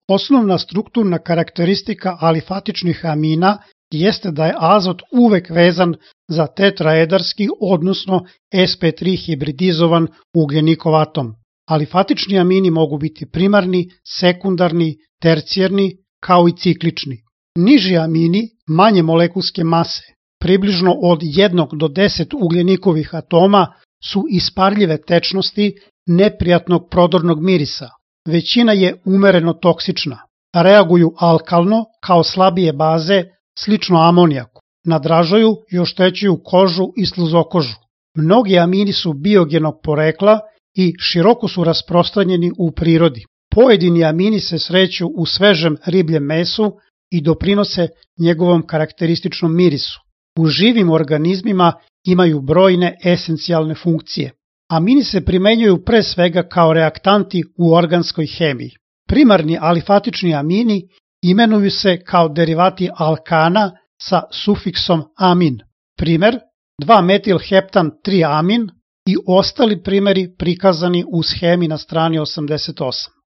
Osnovna strukturna karakteristika alifatičnih amina jeste da je azot uvek vezan za tetraedarski, odnosno sp3 hibridizovan ugljenikov atom. Alifatični amini mogu biti primarni, sekundarni, tercijarni, kao i ciklični. Niži amini, manje molekulske mase, približno od 1 do 10 ugljenikovih atoma, su isparljive tečnosti neprijatnog prodornog mirisa. Većina je umereno toksična. Reaguju alkalno kao slabije baze, slično amonijaku. Nadražaju i oštećuju kožu i sluzokožu. Mnogi amini su biogenog porekla i široko su rasprostranjeni u prirodi. Pojedini amini se sreću u svežem ribljem mesu i doprinose njegovom karakterističnom mirisu. U živim organizmima imaju brojne esencijalne funkcije. Amini se primenjuju pre svega kao reaktanti u organskoj hemiji. Primarni alifatični amini imenuju se kao derivati alkana sa sufiksom amin. Primer, 2-metilheptan 3-amin i ostali primeri prikazani u shemi na strani 88.